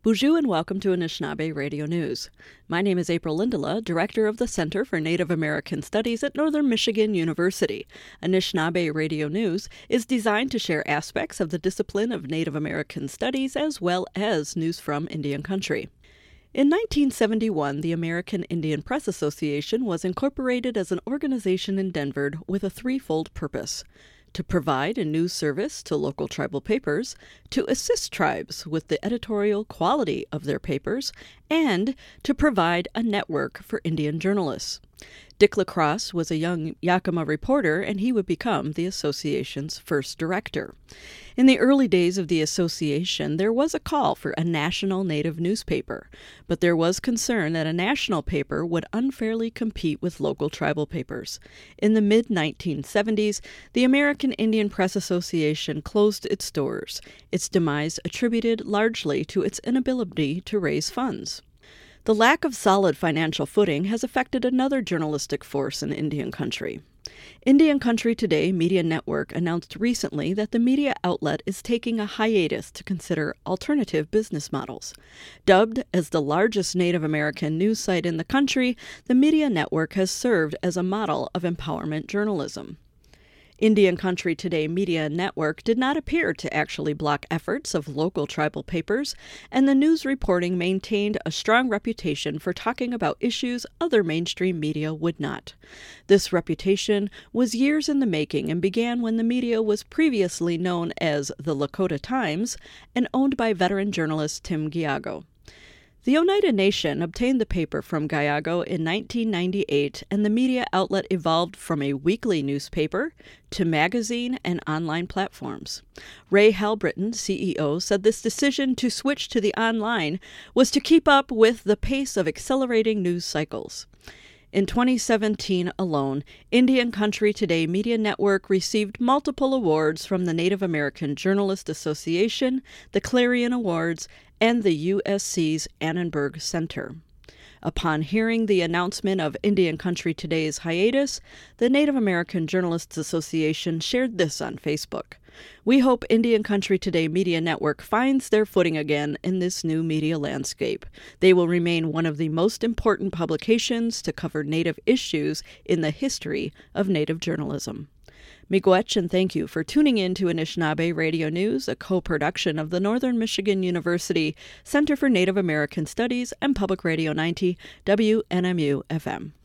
Bonjour and welcome to Anishinaabe Radio News. My name is April Lindola, Director of the Center for Native American Studies at Northern Michigan University. Anishinaabe Radio News is designed to share aspects of the discipline of Native American Studies as well as news from Indian country. In 1971, the American Indian Press Association was incorporated as an organization in Denver with a threefold purpose: to provide a news service to local tribal papers, to assist tribes with the editorial quality of their papers, and to provide a network for Indian journalists. Dick LaCrosse was a young Yakima reporter, and he would become the association's first director. In the early days of the association, there was a call for a national Native newspaper, but there was concern that a national paper would unfairly compete with local tribal papers. In the mid-1970s, the American Indian Press Association closed its doors, its demise attributed largely to its inability to raise funds. The lack of solid financial footing has affected another journalistic force in Indian country. Indian Country Today Media Network announced recently that the media outlet is taking a hiatus to consider alternative business models. Dubbed as the largest Native American news site in the country, the media network has served as a model of empowerment journalism. Indian Country Today Media Network did not appear to actually block efforts of local tribal papers, and the news reporting maintained a strong reputation for talking about issues other mainstream media would not. This reputation was years in the making and began when the media was previously known as the Lakota Times and owned by veteran journalist Tim Giago. The Oneida Nation obtained the paper from Giago in 1998, and the media outlet evolved from a weekly newspaper to magazine and online platforms. Ray Halbritton, CEO, said this decision to switch to the online was to keep up with the pace of accelerating news cycles. In 2017 alone, Indian Country Today Media Network received multiple awards from the Native American Journalist Association, the Clarion Awards, and the USC's Annenberg Center. Upon hearing the announcement of Indian Country Today's hiatus, the Native American Journalists Association shared this on Facebook. "We hope Indian Country Today Media Network finds their footing again in this new media landscape. They will remain one of the most important publications to cover Native issues in the history of Native journalism." Miigwech, and thank you for tuning in to Anishinaabe Radio News, a co-production of the Northern Michigan University Center for Native American Studies and Public Radio 90 WNMU-FM.